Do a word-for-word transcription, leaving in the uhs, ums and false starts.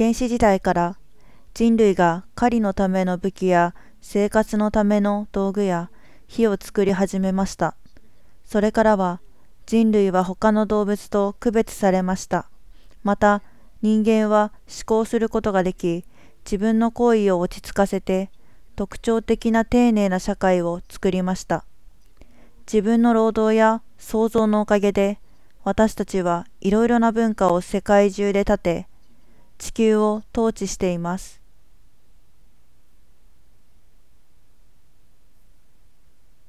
原始時代から人類が狩りのための武器や生活のための道具や火を作り始めました。それからは人類は他の動物と区別されました。また人間は思考することができ、自分の行為を落ち着かせて特徴的な丁寧な社会を作りました。自分の労働や創造のおかげで私たちはいろいろな文化を世界中で立て、地球を統治しています。